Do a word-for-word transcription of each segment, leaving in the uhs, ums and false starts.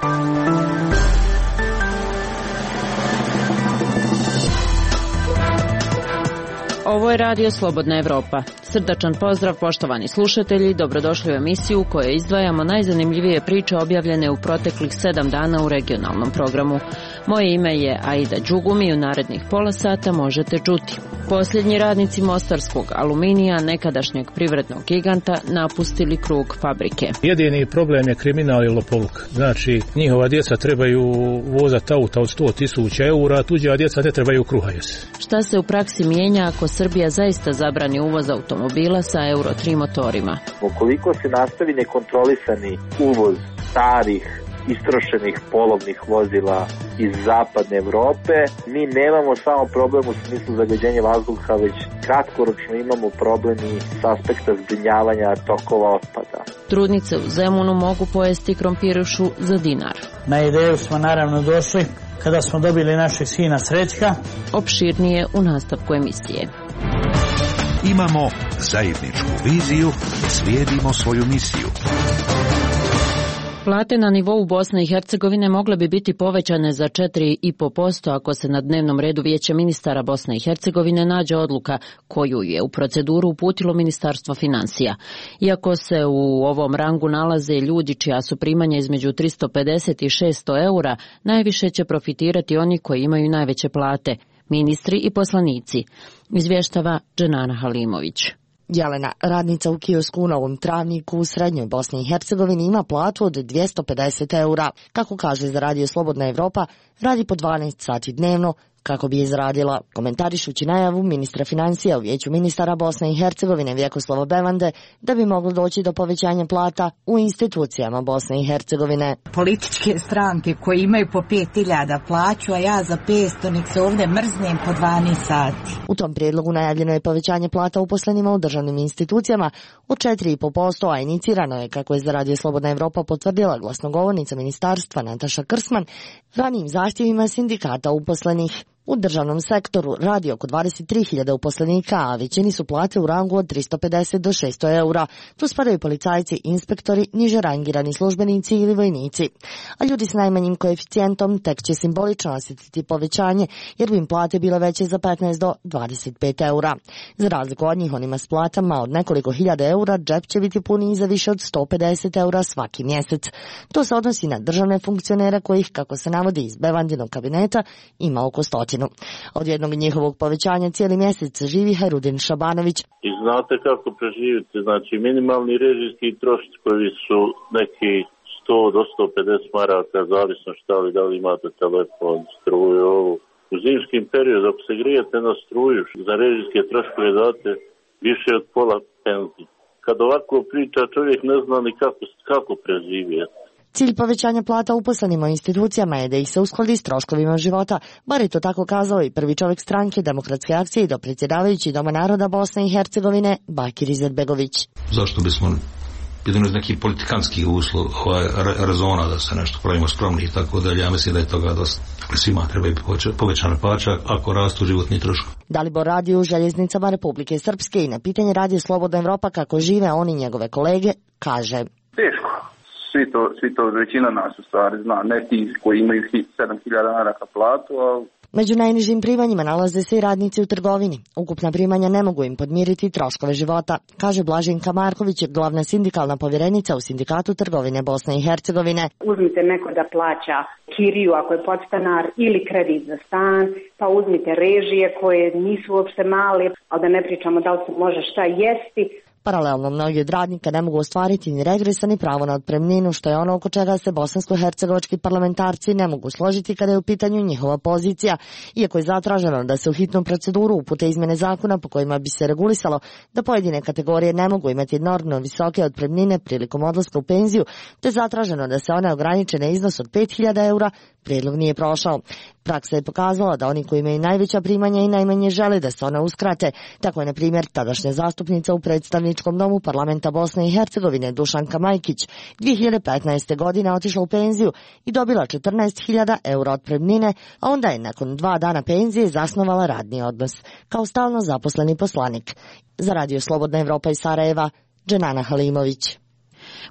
Ovo je Radio Slobodna Evropa. Srdačan pozdrav poštovani slušatelji, dobrodošli u emisiju u kojoj izdvajamo najzanimljivije priče objavljene u proteklih sedam dana u regionalnom programu. Moje ime je Aida Đugum i u narednih pola sata možete čuti. Posljednji radnici mostarskog aluminija, nekadašnjeg privrednog giganta, napustili krug fabrike. Jedini problem je kriminal i lopovluk. Znači, njihova djeca trebaju vozati auta od sto tisuća eura, a tuđa djeca ne trebaju kruha jesti. Šta se u praksi mijenja ako Srbija zaista zabrani uvoz automobila sa Euro tri motorima? Ukoliko se nastavi nekontrolisani uvoz starih, istrošenih polovnih vozila iz zapadne Evrope, mi nemamo samo problem u smislu zagađenja vazduha, već kratkoročno imamo problem i s aspekta zbrinjavanja tokova otpada. Trudnice u Zemunu mogu pojesti krompirušu za dinar. Na ideju smo naravno došli kada smo dobili našeg sina Srećka. Opširnije u nastavku emisije. Imamo zajedničku viziju, slijedimo svoju misiju. Plate na nivou Bosne i Hercegovine mogle bi biti povećane za četiri zarez pet posto ako se na dnevnom redu Vijeća ministara Bosne i Hercegovine nađe odluka koju je u proceduru uputilo Ministarstvo financija. Iako se u ovom rangu nalaze ljudi čija su primanja između tristo pedeset i šesto eura, najviše će profitirati oni koji imaju najveće plate, ministri i poslanici, izvještava Dženana Halimović. Jelena, radnica u kiosku u Novom Travniku u srednjoj Bosni i Hercegovini, ima platu od dvjesto pedeset eura. Kako kaže za Radio Slobodna Evropa, radi po dvanaest sati dnevno kako bi izradila. Komentarišući najavu ministra financija u Vijeću ministara Bosne i Hercegovine Vjekoslava Bevande da bi moglo doći do povećanja plata u institucijama Bosne i Hercegovine. Političke stranke koje imaju po pet hiljada plaću, a ja za petsto, nek se ovdje mrznem po dvanaest sati. U tom prijedlogu najavljeno je povećanje plata uposlenima u državnim institucijama od četiri zarez pet posto, a inicirano je, kako je za Radio Slobodna Evropa potvrdila glasnogovornica ministarstva Nataša Krsman, ranijim zahtjevima sindikata uposlenih. U državnom sektoru radi oko dvadeset tri hiljade uposlenika, a većini su plate u rangu od tristo pedeset do šesto eura. Tu spadaju policajci, inspektori, niže rangirani službenici ili vojnici. A ljudi s najmanjim koeficijentom tek će simbolično osjetiti povećanje, jer bi im plate bile veće za petnaest do dvadeset pet eura. Za razliku od njih, onima s platama od nekoliko hiljada eura džep će biti puniji za više od sto pedeset eura svaki mjesec. To se odnosi na državne funkcionere kojih, kako se navodi iz Bevandinog kabineta, ima oko stotinu. Od jednog njihovog povećanja cijeli mjesec živi Hajrudin Šabanović. I znate kako preživite, znači minimalni režijski trošci koji su neki sto do sto pedeset maraka, zavisno šta li, da li imate telefon, struju, ovu. U zimskim periodu, ako se grijete na struju, za režijske troškove date više od pola penzije. Kad ovako priča, čovjek ne zna ni kako, kako preživjeti. Cilj povećanja plata uposlenima u institucijama je da ih se uskladi s troškovima života, bar je to tako kazao i prvi čovjek stranke Demokratske akcije i dopredsjedavajući Doma naroda Bosne i Hercegovine Bakir Izetbegović. Zašto bismo jedan od nekih politikanskih uslov, ovaj, rezona da se nešto pravimo skromni i tako dalje, ja mislim da je toga dosta. Svima treba i povećana plaća ako rastu životni troškovi. Dalibor radi u željeznicama Republike Srpske i na pitanje Radio Slobodna Evropa kako žive on i njegove kolege kaže: Teško. Svi to, svi to, većina nas u stvari zna, ne ti koji imaju sedam hiljada maraka platu, ali... Među najnižim primanjima nalaze se i radnici u trgovini. Ukupna primanja ne mogu im podmiriti troškove života, kaže Blaženka Marković, glavna sindikalna povjerenica u Sindikatu trgovine Bosne i Hercegovine. Uzmite neko da plaća kiriju ako je podstanar ili kredit za stan, pa uzmite režije koje nisu uopšte male, ali da ne pričamo da li se može šta jesti. Paralelno, mnogi od radnika ne mogu ostvariti ni regresa ni pravo na otpremninu, što je ono oko čega se bosansko-hercegovački parlamentarci ne mogu složiti kada je u pitanju njihova pozicija, iako je zatraženo da se u hitnu proceduru upute izmjene zakona po kojima bi se regulisalo da pojedine kategorije ne mogu imati enormno visoke otpremnine prilikom odlaska u penziju, te je zatraženo da se one ograniče na iznos od pet hiljada eura, prijedlog nije prošao. Praksa je pokazala da oni koji imaju najveća primanja i najmanje žele da se one uskrate. Tako je, na primjer, tadašnja zastupnica u predstavničkom domu parlamenta Bosne i Hercegovine Dušanka Majkić dvije hiljade petnaeste. godine otišla u penziju i dobila četrnaest hiljada eura otpremnine, a onda je nakon dva dana penzije zasnovala radni odnos kao stalno zaposleni poslanik. Za Radio Slobodna Evropa iz Sarajeva, Dženana Halimović.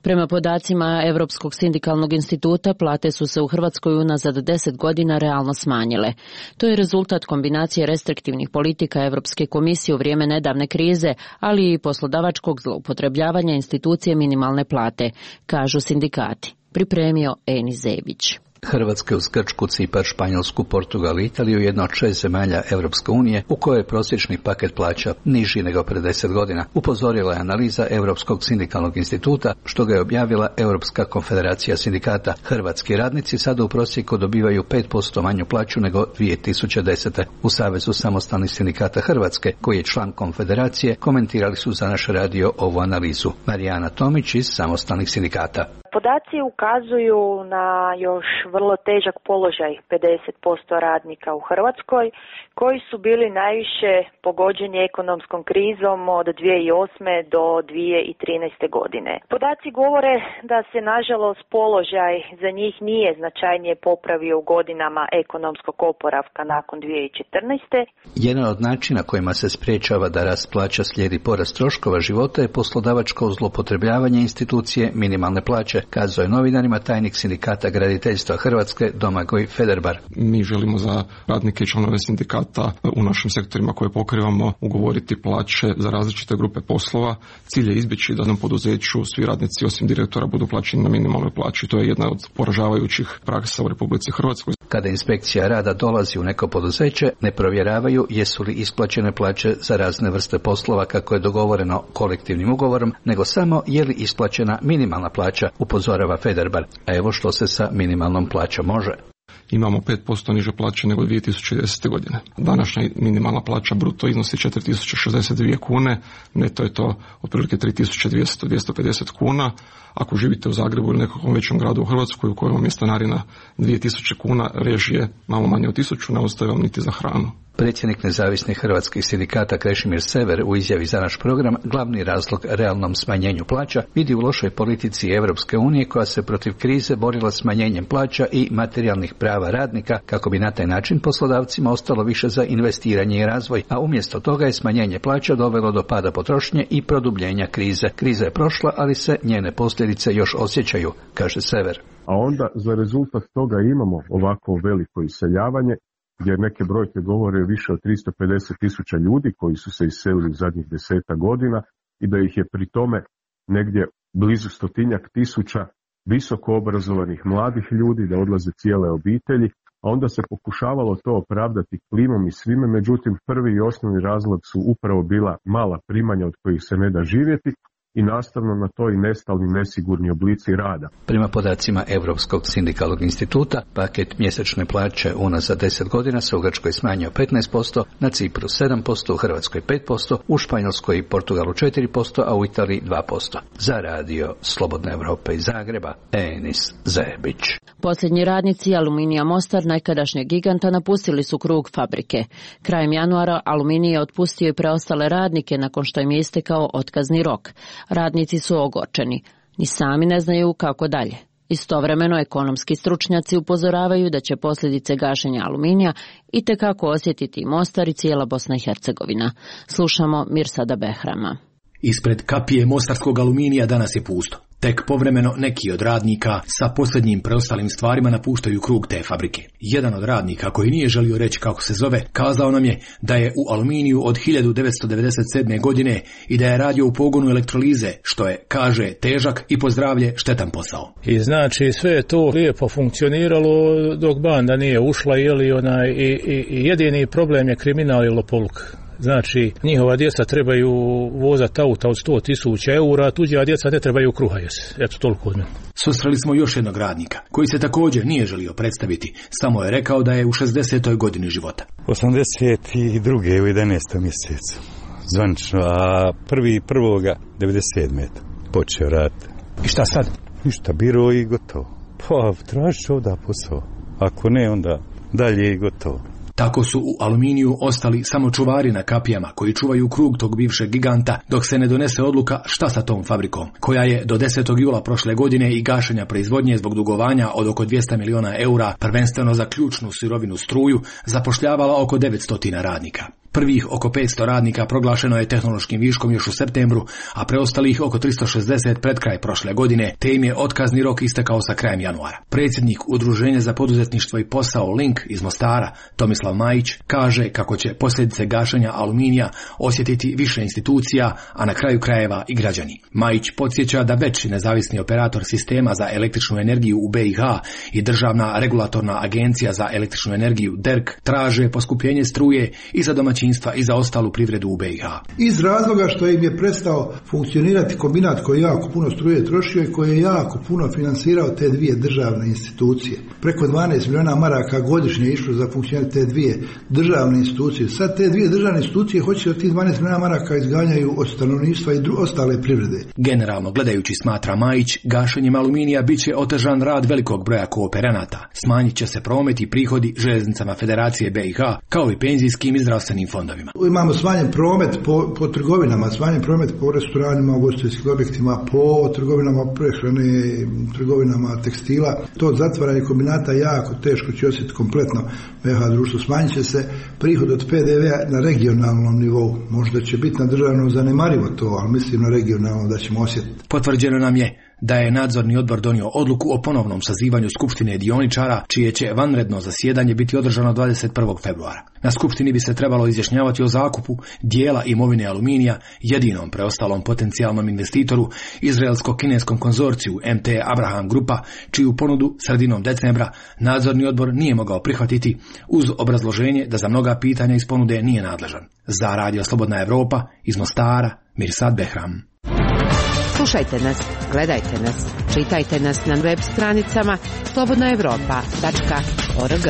Prema podacima Europskog sindikalnog instituta, plate su se u Hrvatskoj unazad deset godina realno smanjile. To je rezultat kombinacije restriktivnih politika Europske komisije u vrijeme nedavne krize, ali i poslodavačkog zloupotrebljavanja institucije minimalne plate, kažu sindikati. Pripremio Eni Zebić. Hrvatska uz Grčku, Cipar, Španjolsku, Portugal i Italiju jedna od šest zemalja Europske unije u kojoj je prosječni paket plaća niži nego pred deset godina, upozorila je analiza Europskog sindikalnog instituta, što ga je objavila Europska konfederacija sindikata. Hrvatski radnici sada u prosjeku dobivaju pet posto manju plaću nego dvije tisuće desete. U Savezu samostalnih sindikata Hrvatske, koji je član konfederacije, komentirali su za naš radio ovu analizu. Marijana Tomić iz samostalnih sindikata. Podaci ukazuju na još vrlo težak položaj pedeset posto radnika u Hrvatskoj koji su bili najviše pogođeni ekonomskom krizom od dvije tisuće osme do dvije tisuće trinaeste godine. Podaci govore da se nažalost položaj za njih nije značajnije popravio u godinama ekonomskog oporavka nakon dvije tisuće četrnaeste. Jedan od načina kojima se sprječava da rast plaća slijedi porast troškova života je poslodavačko zloupotrebljavanje institucije minimalne plaće, kazao je novinarima tajnik sindikata graditeljstva Hrvatske Domagoj Federbar. Mi želimo za radnike i članove sindikata u našim sektorima koje pokrivamo ugovoriti plaće za različite grupe poslova. Cilj je izbjeći da jednom poduzeću svi radnici osim direktora budu plaćeni na minimalnoj plaći. To je jedna od poražavajućih praksa u Republici Hrvatskoj. Kada inspekcija rada dolazi u neko poduzeće, ne provjeravaju jesu li isplaćene plaće za razne vrste poslova kako je dogovoreno kolektivnim ugovorom, nego samo je li isplaćena minimalna plaća, upozorava Federbar. A evo što se sa minimalnom plaćom može. Imamo pet posto niže plaće nego dvije tisuće desete. godine. Današnja minimalna plaća bruto iznosi četiri tisuće šezdeset dvije kune, neto je to otprilike tri tisuće dvjesto do dvjesto pedeset kuna. Ako živite u Zagrebu ili nekom većem gradu u Hrvatskoj u kojem je stanarina dvije tisuće kuna, režije malo manje od tisuću, ne ostaje vam niti za hranu. Predsjednik nezavisnih hrvatskih sindikata Krešimir Sever u izjavi za naš program glavni razlog realnom smanjenju plaća vidi u lošoj politici Europske unije koja se protiv krize borila smanjenjem plaća i materijalnih prava radnika kako bi na taj način poslodavcima ostalo više za investiranje i razvoj, a umjesto toga je smanjenje plaća dovelo do pada potrošnje i produbljenja krize. Kriza je prošla, ali se njene posljedice još osjećaju, kaže Sever. A onda za rezultat toga imamo ovako veliko iseljavanje, gdje neke brojke govore više od tristo pedeset tisuća ljudi koji su se iselili u zadnjih deseta godina i da ih je pri tome negdje blizu stotinjak tisuća visoko obrazovanih mladih ljudi, da odlaze cijele obitelji, a onda se pokušavalo to opravdati klimom i svime, međutim prvi i osnovni razlog su upravo bila mala primanja od kojih se ne da živjeti, i nastavno na to i nestalni nesigurni oblici rada. Prema podacima Europskog sindikalnog instituta, paket mjesečne plaće unazad deset godina se u Grčkoj smanjio petnaest posto, na Cipru sedam posto, u Hrvatskoj pet posto, u Španjolskoj i Portugalu četiri posto, a u Italiji dva posto. Za radio Slobodne Europe iz Zagreba, Enis Zebić. Posljednji radnici Aluminija Mostar, nekadašnjeg giganta, napustili su krug fabrike. Krajem januara Aluminij je otpustio i preostale radnike nakon što im je istekao otkazni rok. Radnici su ogorčeni, ni sami ne znaju kako dalje. Istovremeno ekonomski stručnjaci upozoravaju da će posljedice gašenja Aluminija itekako osjetiti i Mostar i cijela Bosna i Hercegovina. Slušamo Mirsada Behrama. Ispred kapije mostarskog Aluminija danas je pusto. Tek povremeno neki od radnika sa posljednjim preostalim stvarima napuštaju krug te fabrike. Jedan od radnika, koji nije želio reći kako se zove, kazao nam je da je u Aluminiju od hiljadu devetsto devedeset sedme. godine i da je radio u pogonu elektrolize, što je, kaže, težak i po zdravlje štetan posao. I znači sve je to lijepo funkcioniralo dok banda nije ušla, jeli onaj, i, i, i jedini problem je kriminal i lopovluk. Znači, njihova djeca trebaju vozati auta od sto tisuća eura, tuđa djeca ne trebaju kruha jesti. Eto, toliko od mene. Susreli smo još jednog radnika, koji se također nije želio predstaviti. Samo je rekao da je u šezdesetoj godini života. osamdeset druge u jedanaestom mjesecu. Zvanično, a prvi prvoga devedeset sedme počeo raditi. I šta sad? Ništa, biro i gotovo. Pa, tražiš ovdje posao. Ako ne, onda dalje i gotovo. Tako su u Aluminiju ostali samo čuvari na kapijama koji čuvaju krug tog bivšeg giganta dok se ne donese odluka šta sa tom fabrikom, koja je do desetog jula prošle godine i gašenja proizvodnje zbog dugovanja od oko dvjesto milijuna eura, prvenstveno za ključnu sirovinu struju, zapošljavala oko devetsto radnika. Prvih oko petsto radnika proglašeno je tehnološkim viškom još u septembru, a preostalih oko tristo šezdeset pred kraj prošle godine, te im je otkazni rok istekao sa krajem januara. Predsjednik Udruženja za poduzetništvo i posao Link iz Mostara, Tomislav Majić, kaže kako će posljedice gašenja Aluminija osjetiti više institucija, a na kraju krajeva i građani. Majić podsjeća da veći nezavisni operator sistema za električnu energiju u B i H i Državna regulatorna agencija za električnu energiju D E R K traže poskupljenje struje i za domaćinstva i za ostalu privredu u B i H. Iz razloga što im je prestao funkcionirati kombinat koji jako puno struje trošio i koji je jako puno finansirao te dvije državne institucije. Preko dvanaest milijuna maraka godišnje je išlo za funkcionirati te dvije državne institucije. Sad te dvije državne institucije hoće da ti dvanaest milijuna maraka izganjaju od stanovništva i dru- ostale privrede. Generalno gledajući, smatra Majić, gašenjem Aluminija bit će otežan rad velikog broja kooperanata. Smanjit će se promet i prihodi željeznicama Federacije B i H, kao i penzijskim i zdravstvenim fondovima. Imamo smanjen promet po, po trgovinama, smanjen promet po restoranima, ugostiteljskim objektima, po trgovinama prehrane, trgovinama tekstila. To zatvaranje kombinata jako teško će osjetiti kompletno B i H društvo. Smanjit će se prihod od P D V-a na regionalnom nivou. Možda će biti na državnom zanemarivo to, ali mislim na regionalnom da ćemo osjetiti. Potvrđeno nam je da je nadzorni odbor donio odluku o ponovnom sazivanju skupštine dioničara, čije će vanredno zasjedanje biti održano dvadeset prvog februara. Na skupštini bi se trebalo izjašnjavati o zakupu dijela imovine Aluminija jedinom preostalom potencijalnom investitoru, izraelsko-kineskom konzorciju M T Abraham Grupa, čiju ponudu sredinom decembra nadzorni odbor nije mogao prihvatiti uz obrazloženje da za mnoga pitanja iz ponude nije nadležan. Za Radio Slobodna Evropa iz Mostara, Mirsad Behram. Slušajte nas, gledajte nas, čitajte nas na web stranicama slobodna evropa tačka org.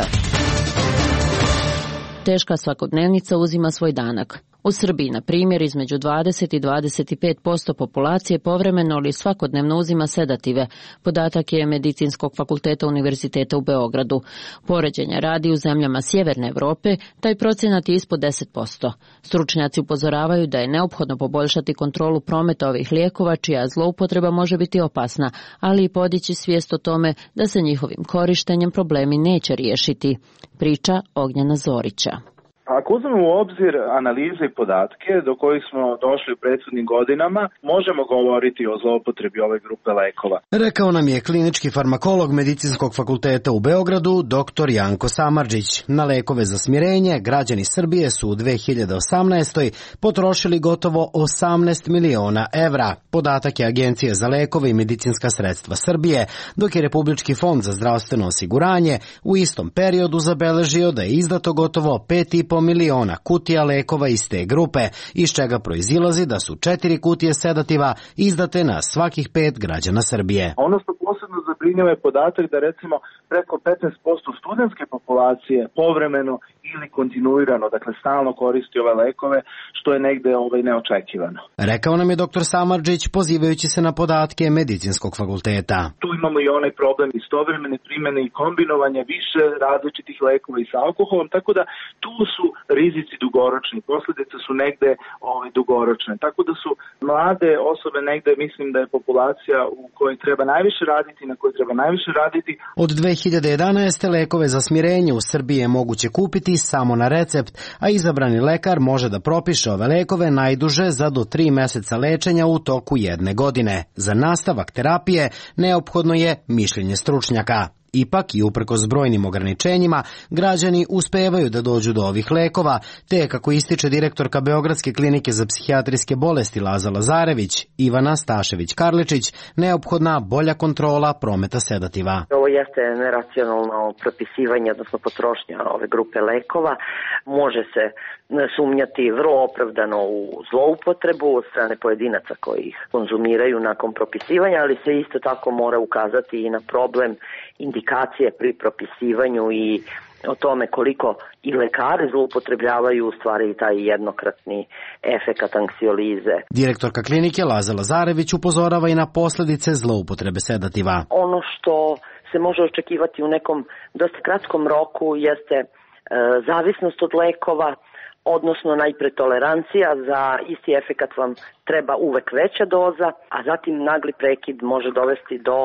Teška svakodnevnica uzima svoj danak. U Srbiji, na primjer, između dvadeset i dvadeset pet posto populacije povremeno ili svakodnevno uzima sedative. Podatak je Medicinskog fakulteta Univerziteta u Beogradu. Poređenja radi u zemljama Sjeverne Evrope, taj procenat je ispod deset posto. Stručnjaci upozoravaju da je neophodno poboljšati kontrolu prometa ovih lijekova, čija zloupotreba može biti opasna, ali i podići svijest o tome da se njihovim korištenjem problemi neće riješiti. Priča Ognjena Zorića. Ako uzmemo u obzir analize i podatke do kojih smo došli u prethodnim godinama, možemo govoriti o zloupotrebi ove grupe lekova. Rekao nam je klinički farmakolog Medicinskog fakulteta u Beogradu, doktor Janko Samardžić. Na lekove za smirenje građani Srbije su u dve hiljade osamnaestoj. potrošili gotovo osamnaest miliona evra. Podatak je Agencije za lekove i medicinska sredstva Srbije, dok je Republički fond za zdravstveno osiguranje u istom periodu zabeležio da je izdato gotovo pet i po miliona kutija lekova iz te grupe, iz čega proizilazi da su četiri kutije sedativa izdate na svakih pet građana Srbije. Ono što posebno zabrinjava je podatak da recimo preko petnaest posto studentske populacije povremeno ili kontinuirano, dakle stalno koristi ove lekove, što je negde ovaj neočekivano. Rekao nam je doktor Samardžić pozivajući se na podatke Medicinskog fakulteta. Tu imamo i onaj problem istovremene primjene i kombinovanja više različitih lekova i sa alkoholom, tako da tu su rizici dugoročni, posljedice su negde ovaj, dugoročne. Tako da su mlade osobe negde, mislim da je populacija u kojoj treba najviše raditi, na kojoj treba najviše raditi. Od dve hiljade jedanaeste. lekove za smirenje u Srbiji je moguće kupiti samo na recept, a izabrani lekar može da propiše ove lekove najduže za do tri meseca lečenja u toku jedne godine. Za nastavak terapije neophodno je mišljenje stručnjaka. Ipak i uprkos brojnim ograničenjima, građani uspevaju da dođu do ovih lekova, te kako ističe direktorka Beogradske klinike za psihijatrijske bolesti Laza Lazarević, Ivana Stašević-Karličić, neophodna bolja kontrola prometa sedativa. Ovo jeste neracionalno propisivanje, odnosno potrošnja ove grupe lekova. Može se sumnjati vrlo opravdano u zloupotrebu od strane pojedinaca koji ih konzumiraju nakon propisivanja, ali se isto tako mora ukazati i na problem indikacije pri propisivanju i o tome koliko i lekari zloupotrebljavaju u stvari taj jednokratni efekat anksiolize. Direktorka klinike Laza Lazarević upozorava i na posljedice zloupotrebe sedativa. Ono što se može očekivati u nekom dosta kratkom roku jeste e, zavisnost od lekova, odnosno najpre tolerancija, za isti efekat vam treba uvek veća doza, a zatim nagli prekid može dovesti do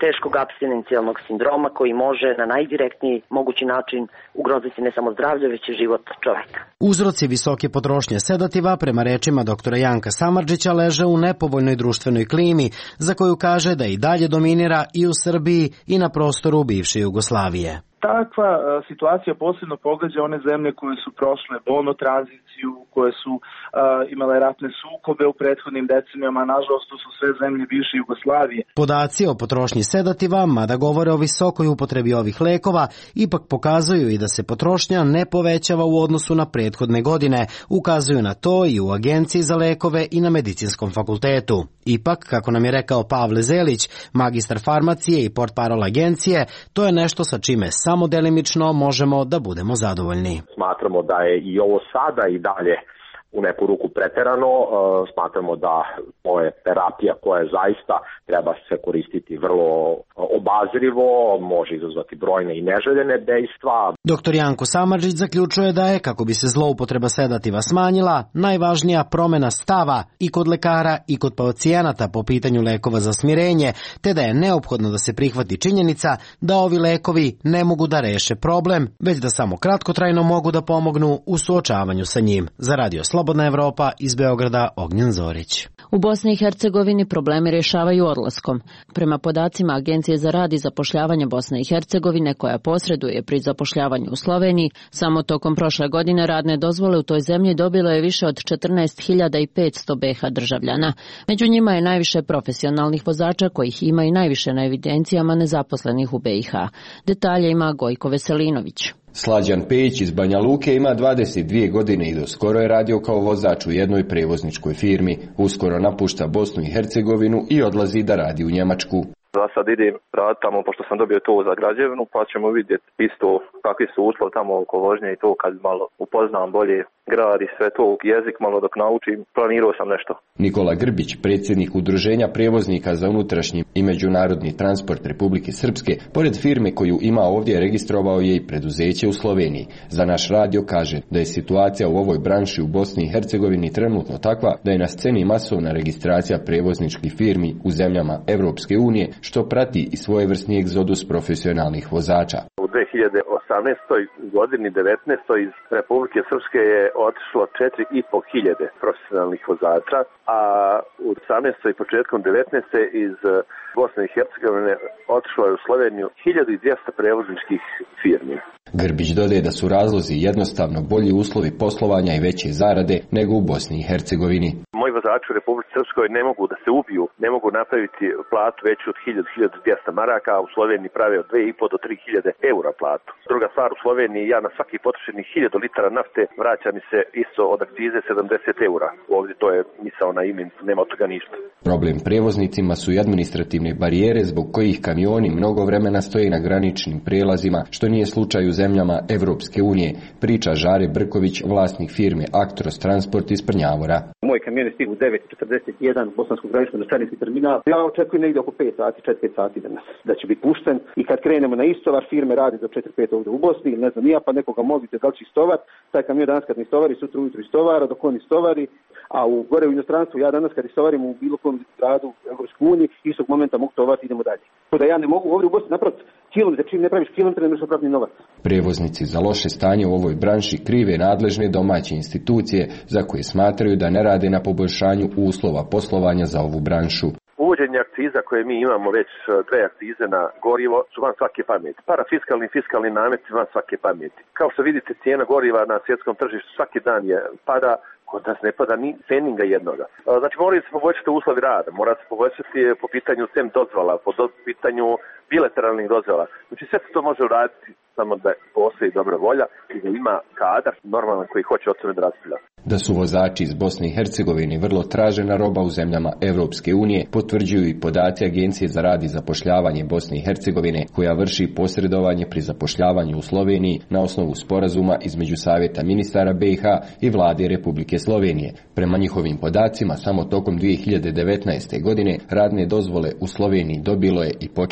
teškog apstinencijalnog sindroma koji može na najdirektniji mogući način ugroziti ne samo zdravlje, već i život čoveka. Uzroci visoke potrošnje sedativa, prema rečima doktora Janka Samardžića, leže u nepovoljnoj društvenoj klimi, za koju kaže da i dalje dominira i u Srbiji i na prostoru bivše Jugoslavije. Takva uh, situacija posebno pogađa one zemlje koje su prošle bolnu tranziciju, koje su uh, imale ratne sukobe u prethodnim decenijama, nažalost to su sve zemlje bivše Jugoslavije. Podaci o potrošnji sedativa, mada govore o visokoj upotrebi ovih lekova, ipak pokazuju i da se potrošnja ne povećava u odnosu na prethodne godine. Ukazuju na to i u Agenciji za lekove i na Medicinskom fakultetu. Ipak, kako nam je rekao Pavle Zelić, magistar farmacije i portparol agencije, to je nešto sa čime samo delimično možemo da budemo zadovoljni. Smatramo da je i ovo sada i dalje u neku ruku preterano, smatramo da ovo je terapija koja zaista treba se koristiti vrlo obazrivo, može izazvati brojne i neželjene dejstva. Doktor Janko Samardžić zaključuje da je, kako bi se zloupotreba sedativa smanjila, najvažnija promena stava i kod lekara i kod pacijenata po pitanju lekova za smirenje, te da je neophodno da se prihvati činjenica da ovi lekovi ne mogu da reše problem, već da samo kratkotrajno mogu da pomognu u suočavanju sa njim. Za Radio Slobodna Evropa, iz Beograda, Ognjen Zorić. U Bosni i Hercegovini problemi rješavaju odlaskom. Prema podacima Agencije za rad i zapošljavanje Bosne i Hercegovine, koja posreduje pri zapošljavanju u Sloveniji, samo tokom prošle godine radne dozvole u toj zemlji dobilo je više od četrnaest hiljada petsto be ha državljana. Među njima je najviše profesionalnih vozača, kojih ima i najviše na evidencijama nezaposlenih u be i ha. Detalje ima Gojko Veselinović. Slađan Pejić iz Banja Luke ima dvadeset dvije godine i do skoro je radio kao vozač u jednoj prevozničkoj firmi. Uskoro napušta Bosnu i Hercegovinu i odlazi da radi u Njemačku. Za sad idem rad tamo, pošto sam dobio to za građevinu, pa ćemo vidjeti isto kakvi su uslovi tamo oko vožnje i to kad malo upoznam bolje grad i sve to, jezik malo dok naučim, planirao sam nešto. Nikola Grbić, predsjednik Udruženja prevoznika za unutrašnji i međunarodni transport Republike Srpske, pored firme koju ima ovdje, registrovao je i preduzeće u Sloveniji. Za naš radio kaže da je situacija u ovoj branši u Bosni i Hercegovini trenutno takva da je na sceni masovna registracija prevozničkih firmi u zemljama Evropske unije, što prati i svojevrsni egzodus profesionalnih vozača. U dve hiljade osamnaestoj godini devetnaestoj iz Republike Srpske je otišlo četiri i po hiljade profesionalnih vozača, a u osamnaestoj i početkom devetnaeste iz Bosne i Hercegovine otišlo je u Sloveniju hiljadu dvjesto prevozničkih firmi. Grbić dodaje da su razlozi jednostavno bolji uslovi poslovanja i veće zarade nego u Bosni i Hercegovini. Moji vozači u Republici Srpskoj ne mogu da se ubiju, ne mogu napraviti platu veću od hiljadu do hiljadu dvjesto maraka, a u Sloveniji prave od dve i po do tri hiljade eura platu. Druga stvar, u Sloveniji ja na svaki potrošeni hiljadu litara nafte vraća mi se isto od akcize sedamdeset eura. Ovdje to je misao na imen, nema od toga ništa. Problem prevoznicima su i administrativne barijere zbog kojih kamioni mnogo vremena stoje na graničnim prijelazima, što nije slučaj u zemljama Evropske unije, priča Žare Brković, vlasnik firme Actros Transport iz Prnjavora. Moj kamion je stigao u devet četrdeset jedan bosansko granično do carinski terminal. Ja očekujem negdje oko pet sati, četiri pet sati danas da će biti pušten i kad krenemo na istovar, firme radi do četiri pet ovdje u Bosni, ili ne znam ja, pa nekoga molite da li će istovar, taj kamion danas kad ne istovari, sutra ujutro istovara, dok on istovari, a u gore u inostranstvu ja danas kad istovarim u bilo kom gradu u Evropskoj uniji, istog momenta mogu tovariti, idemo dalje. To da ja ne mogu ovdje u Bosni napraviti kilometar, čim ne praviš kilometar, ne možeš napraviti novac. Prevoznici za loše stanje u ovoj branši krive nadležne domaće institucije za koje smatraju da ne rade na poboljšanju uslova poslovanja za ovu branšu. Uvođenje akciza koje mi imamo već dve akcize na gorivo su van svake pameti. Parafiskalni i fiskalni nameti van svake pameti. Kao što vidite, cijena goriva na svjetskom tržištu svaki dan je pada, kod nas ne pada ni ceninga jednoga. Znači moraju se poboljšati uslovi rada, mora se poboljšati po pitanju sem dozvola, po pitanju bilateralnih dozvola. Znači sve se to može uraditi samo da postoji dobra volja i da ima kadar normalan koji hoće o tome da raspravlja. Da su vozači iz Bosne i Hercegovine vrlo tražena roba u zemljama Evropske unije, potvrđuju i podaci Agencije za rad i zapošljavanje Bosne i Hercegovine, koja vrši posredovanje pri zapošljavanju u Sloveniji na osnovu sporazuma između Savjeta ministara be i ha i Vlade Republike Slovenije. Prema njihovim podacima, samo tokom dvije hiljade devetnaeste. godine radne dozvole u Sloveniji dobilo je i počelo raditi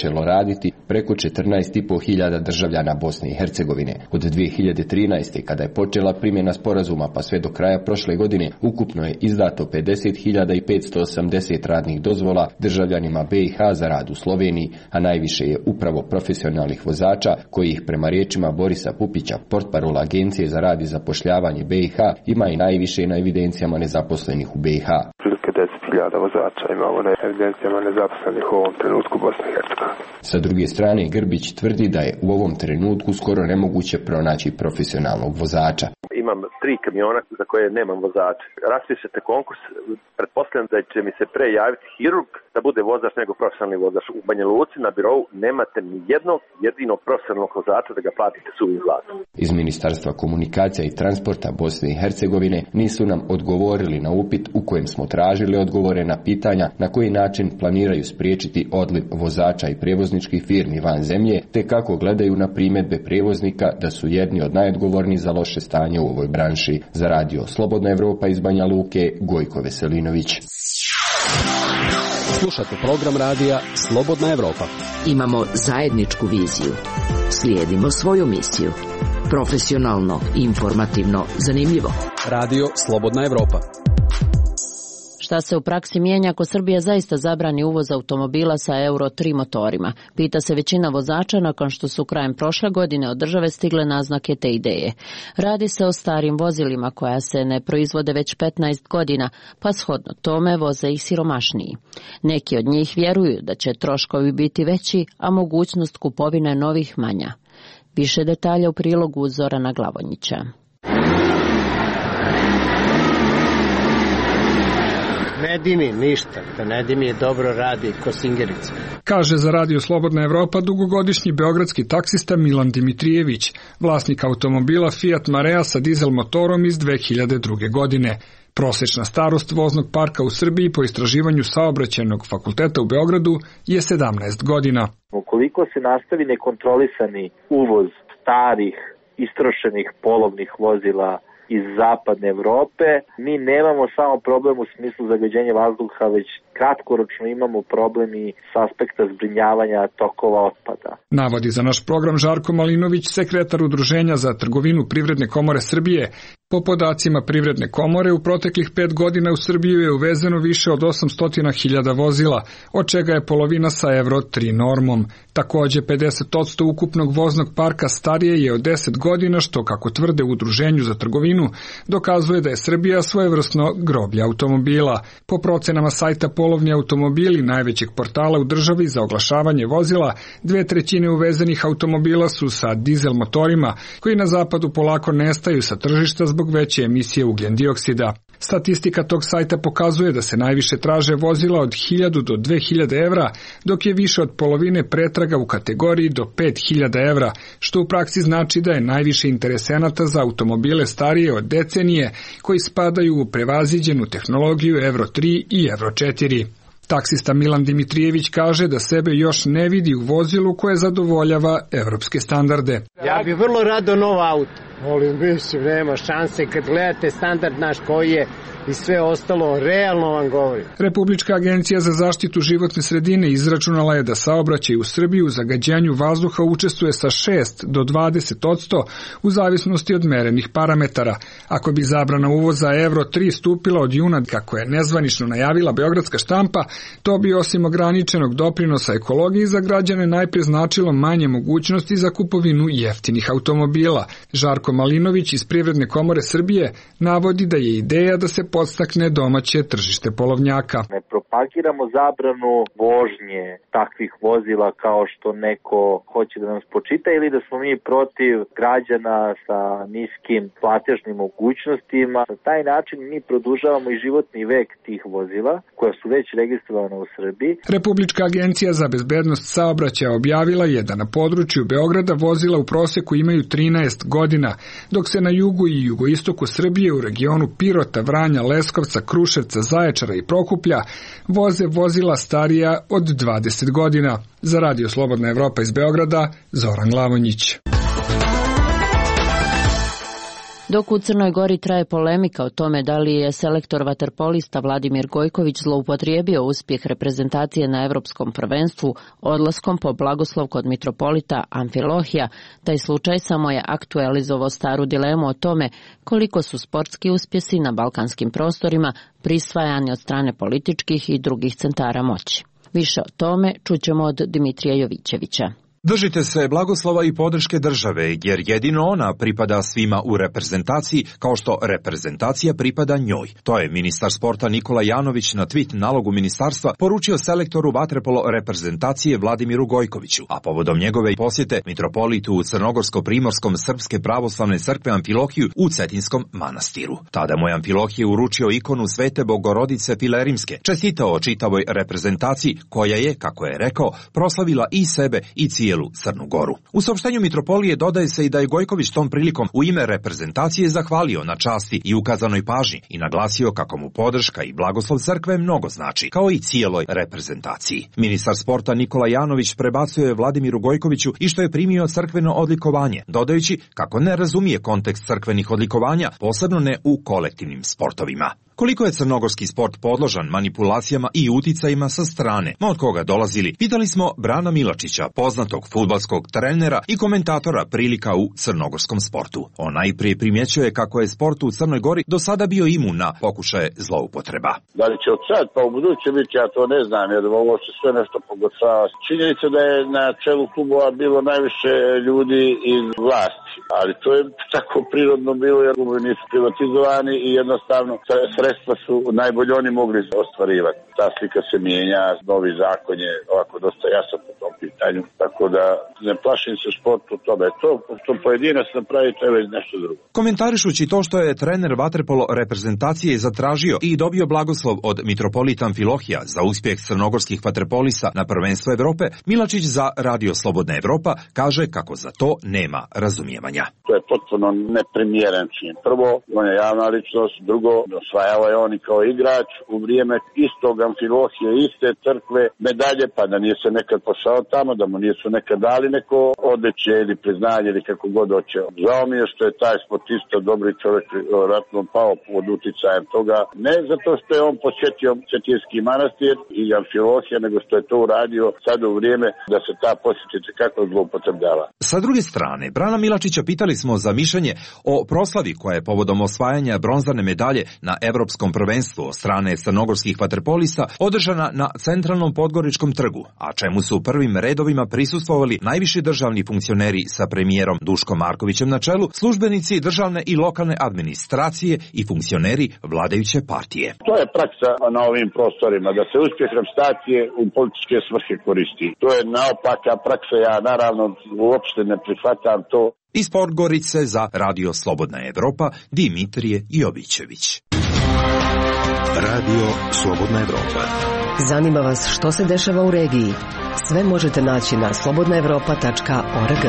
raditi preko četrnaest i pol hiljada državljana Bosne i Hercegovine. Od dvije hiljade trinaeste. kada je počela primjena sporazuma pa sve do kraja prošle godine, ukupno je izdato pedeset hiljada petsto osamdeset radnih dozvola državljanima B i H za rad u Sloveniji, a najviše je upravo profesionalnih vozača koji ih prema riječima Borisa Pupića, portparola Agencije za rad i zapošljavanje B i H, ima i najviše na evidencijama nezaposlenih u B i H. deset hiljada vozača imamo na evidencijama nezaposlenih u ovom trenutku u Bosni i Hercegovini. Sa druge strane, Grbić tvrdi da je u ovom trenutku skoro nemoguće pronaći profesionalnog vozača. Imam tri kamiona za koje nemam vozača. Raspišete konkurs, pretpostavljam da će mi se pre javiti hirurg da bude vozač nego profesionalni vozač. U Banja Luci na birovu nemate ni jednog jedinog profesionalnog vozača da ga platite suvim zlatom. Iz Ministarstva komunikacija i transporta Bosne i Hercegovine nisu nam odgovorili na upit u kojem smo tražili odgovore na pitanja na koji način planiraju spriječiti odliv vozača i prijevozničkih firmi van zemlje, te kako gledaju na primjedbe prijevoznika da su jedni od najodgovornijih za loše stanje u ovoj branši. Za radio Slobodna Evropa iz Banja Luke, Gojko Veselinović. Slušate program radija Slobodna Evropa. Imamo zajedničku viziju. Slijedimo svoju misiju. Profesionalno, informativno, zanimljivo. Radio Slobodna Evropa. Šta se u praksi mijenja ako Srbija zaista zabrani uvoz automobila sa Euro tri motorima? Pita se većina vozača nakon što su krajem prošle godine od države stigle naznake te ideje. Radi se o starim vozilima koja se ne proizvode već petnaest godina, pa shodno tome voze i siromašniji. Neki od njih vjeruju da će troškovi biti veći, a mogućnost kupovine novih manja. Više detalja u prilogu Zorana Glavonjića. Ne dimi ništa, da ne dimi dobro radi ko singerica. Kaže za radio Slobodna Evropa dugogodišnji beogradski taksista Milan Dimitrijević, vlasnik automobila Fiat Marea sa dizel motorom iz dve hiljade druge. godine. Prosječna starost voznog parka u Srbiji po istraživanju Saobraćajnog fakulteta u Beogradu je sedamnaest godina. Ukoliko se nastavi nekontrolisani uvoz starih, istrošenih polovnih vozila iz zapadne Evrope, mi nemamo samo problem u smislu zagađenja vazduha, već kratkoročno imamo problem i s aspekta zbrinjavanja tokova otpada. Navodi za naš program Žarko Malinović, sekretar Udruženja za trgovinu Privredne komore Srbije. Po podacima Privredne komore, u proteklih pet godina u Srbiju je uvezeno više od osamsto hiljada vozila, od čega je polovina sa Euro tri normom. Takođe, pedeset posto ukupnog voznog parka starije je od deset godina, što, kako tvrde u Udruženju za trgovinu, dokazuje da je Srbija svojevrsno groblje automobila. Po procenama sajta Polovni automobili, najvećeg portala u državi za oglašavanje vozila, dve trećine uvezenih automobila su sa dizel motorima, koji na zapadu polako nestaju sa tržišta zbog veće emisije ugljen dioksida. Statistika tog sajta pokazuje da se najviše traže vozila od hiljadu do dve hiljade evra, dok je više od polovine pretraga u kategoriji do pet hiljada evra, što u praksi znači da je najviše interesenata za automobile starije od decenije, koji spadaju u prevaziđenu tehnologiju Euro tri i Euro četiri. Taksista Milan Dimitrijević kaže da sebe još ne vidi u vozilu koje zadovoljava evropske standarde. Ja bi vrlo rado nov auto. Molim, mislim, nema šanse kad gledate standard naš koji je i sve ostalo, realno vam govorim. Republička agencija za zaštitu životne sredine izračunala je da saobraćaj u Srbiji u zagađenju vazduha učestvuje sa šest do dvadeset posto u zavisnosti od merenih parametara. Ako bi zabrana uvoza Euro tri stupila od juna, kako je nezvanično najavila beogradska štampa, to bi osim ograničenog doprinosa ekologiji za građane najprije značilo manje mogućnosti za kupovinu jeftinih automobila. Žarko Malinović iz Privredne komore Srbije navodi da je ideja da se podstakne domaće tržište polovnjaka. Ne propagiramo zabranu vožnje takvih vozila kao što neko hoće da nam spočita ili da smo mi protiv građana sa niskim platežnim mogućnostima. Na taj način mi produžavamo i životni vek tih vozila koja su već registrovana u Srbiji. Republička agencija za bezbednost saobraćaja objavila je da na području Beograda vozila u proseku imaju trinaest godina, dok se na jugu i jugoistoku Srbije u regionu Pirota, Vranja, Leskovca, Kruševca, Zaječara i Prokuplja voze vozila starija od dvadeset godina. Za radio Slobodna Evropa iz Beograda, Zoran Glavonjić. Dok u Crnoj Gori traje polemika o tome da li je selektor vaterpolista Vladimir Gojković zloupotrijebio uspjeh reprezentacije na Evropskom prvenstvu odlaskom po blagoslov kod mitropolita Amfilohija, taj slučaj samo je aktualizovao staru dilemu o tome koliko su sportski uspjesi na balkanskim prostorima prisvajani od strane političkih i drugih centara moći. Više o tome čućemo od Dimitrija Jovićevića. Držite se blagoslova i podrške države, jer jedino ona pripada svima u reprezentaciji, kao što reprezentacija pripada njoj. To je ministar sporta Nikola Janović na tweet nalogu ministarstva poručio selektoru vaterpolo reprezentacije Vladimiru Gojkoviću, a povodom njegove posjete mitropolitu u Crnogorsko-primorskom Srpske pravoslavne crkve Amfilohiju u Cetinskom manastiru. Tada mu je Amfilohije uručio ikonu Svete Bogorodice Filerimske, čestitao čitavoj reprezentaciji koja je, kako je rekao, proslavila i sebe i cijelu Crnu Goru. U saopštenju mitropolije dodaje se i da je Gojković tom prilikom u ime reprezentacije zahvalio na časti i ukazanoj pažnji i naglasio kako mu podrška i blagoslov crkve mnogo znači, kao i cijeloj reprezentaciji. Ministar sporta Nikola Janović prebacio je Vladimiru Gojkoviću i što je primio crkveno odlikovanje, dodajući kako ne razumije kontekst crkvenih odlikovanja, posebno ne u kolektivnim sportovima. Koliko je crnogorski sport podložan manipulacijama i uticajima sa strane, ma od koga dolazili, pitali smo Brana Milačića, poznatog fudbalskog trenera i komentatora prilika u crnogorskom sportu. On najprije primjećuje kako je sport u Crnoj Gori do sada bio imun na pokušaje zloupotreba. Da li će od sad pa u buduće biti, ja to ne znam, jer ovo se sve nešto pogoršava. Činjenica da je na čelu klubova bilo najviše ljudi iz vlasti, ali to je tako prirodno bilo jer klubovi nisu privatizovani i jednostavno sredstva su najbolje oni mogli ostvarivati. Ta slika se mijenja, novi zakon je ovako dosta jasan po tom pitanju, tako da ne plašim se športu toga. To što pojedinac napravi, to je već nešto drugo. Komentarišući to što je trener vaterpolo reprezentacije zatražio i dobio blagoslov od mitropolita Amfilohija za uspjeh crnogorskih vaterpolista na prvenstvu Evrope, Milačić za Radio Slobodna Evropa kaže kako za to nema razumijevanja. To je potpuno neprimjeren čin. Prvo, on je javna ličnost, drugo, osvajao je on i kao igrač u vrijeme istog Amfilohije, iste crkve, medalje, pa da nije se nekad pošao tamo, da mu nisu nekad dali neko odličje ili priznanje ili kako god hoće. Žao mi je što je taj sportista, dobri čovjek, vjerojatno pao pod uticajem toga, ne zato što je on posjetio Cetinski manastir i Amfilohija, nego što je to uradio sad u vrijeme da se ta posjetice kako zloupotrebljava. Sa druge strane, Brana Milačića pitali smo za mišljenje o proslavi koja je povodom osvajanja bronzane medalje na Evropskom prvenstvu od strane crnogorskih vaterpolista održana na centralnom Podgoričkom trgu, a čemu su u prvim redovima prisustvovali najviši državni funkcioneri sa premijerom Duškom Markovićem na čelu, službenici državne i lokalne administracije i funkcioneri vladajuće partije. To je praksa na ovim prostorima, da se uspjeh reprezentacije u političke svrhe koristi. To je naopaka praksa, ja naravno uopšte ne prihvatam to. Iz Podgorice za Radio Slobodna Evropa, Dimitrije Jovićević. Radio Slobodna Evropa. Zanima vas što se dešava u regiji? Sve možete naći na slobodna evropa tačka org.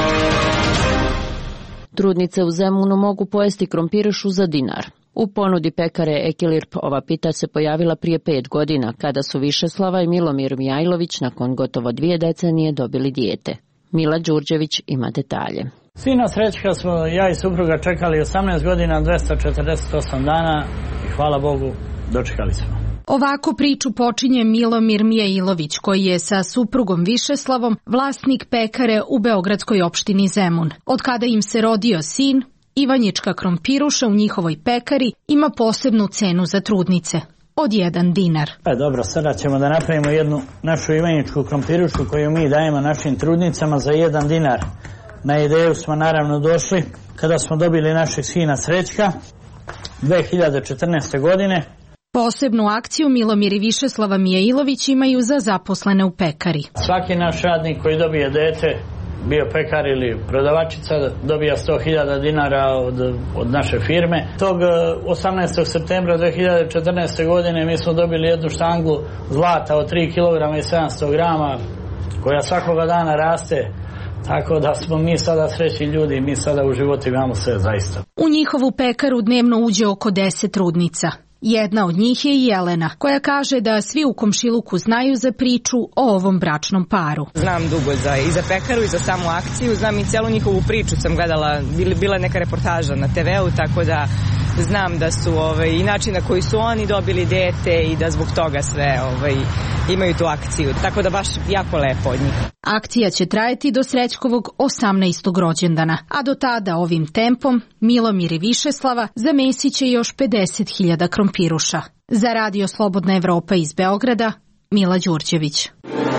Trudnice u Zemunu mogu pojesti krompirišu za dinar. U ponudi pekare Ekilirp ova pita se pojavila prije pet godina, kada su Višeslava i Milomir Mijajlović nakon gotovo dvije decenije dobili dijete. Mila Đurđević ima detalje. Sina Srećka smo ja i supruga čekali osamnaest godina, dvesta četrdeset osam dana i hvala Bogu dočekali smo. Ovako priču počinje Milomir Mijailović, koji je sa suprugom Višeslavom vlasnik pekare u beogradskoj opštini Zemun. Od kada im se rodio sin, Ivanjička krompiruša u njihovoj pekari ima posebnu cenu za trudnice. Od jedan dinar. E, dobro, sada ćemo da napravimo jednu našu Ivanjičku krompirušu koju mi dajemo našim trudnicama za jedan dinar. Na ideju smo naravno došli kada smo dobili našeg sina Srećka dve hiljade četrnaeste. godine. Posebnu akciju Milomir i Višeslava Mijailović imaju za zaposlene u pekari. Svaki naš radnik koji dobije dete, bio pekar ili prodavačica, dobija sto hiljada dinara od, od naše firme. Tog osamnaestog septembra dve hiljade četrnaeste. godine mi smo dobili jednu štangu zlata od tri kilograma i sedamsto grama koja svakoga dana raste. Tako da smo mi sada srećni ljudi i mi sada u životu imamo sve zaista. U njihovu pekaru dnevno uđe oko deset trudnica. Jedna od njih je i Jelena, koja kaže da svi u komšiluku znaju za priču o ovom bračnom paru. Znam dugo za, i za pekaru i za samu akciju, znam i celu njihovu priču, sam gledala, bila neka reportaža na te veu, tako da znam da su ovaj, i način na koji su oni dobili dete i da zbog toga sve ovaj, imaju tu akciju, tako da baš jako lepo od njih. Akcija će trajati do Srećkovog osamnaestog rođendana, a do tada ovim tempom Milomir i Višeslava zamesiće još pedeset hiljada krompiruša. Za Radio Slobodna Evropa iz Beograda, Mila Đurđević.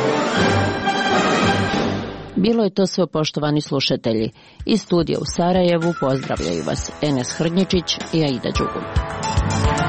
Bilo je to sve, poštovani slušatelji. Iz studija u Sarajevu pozdravljaju vas Enes Hrdnjičić i Aida Đugum.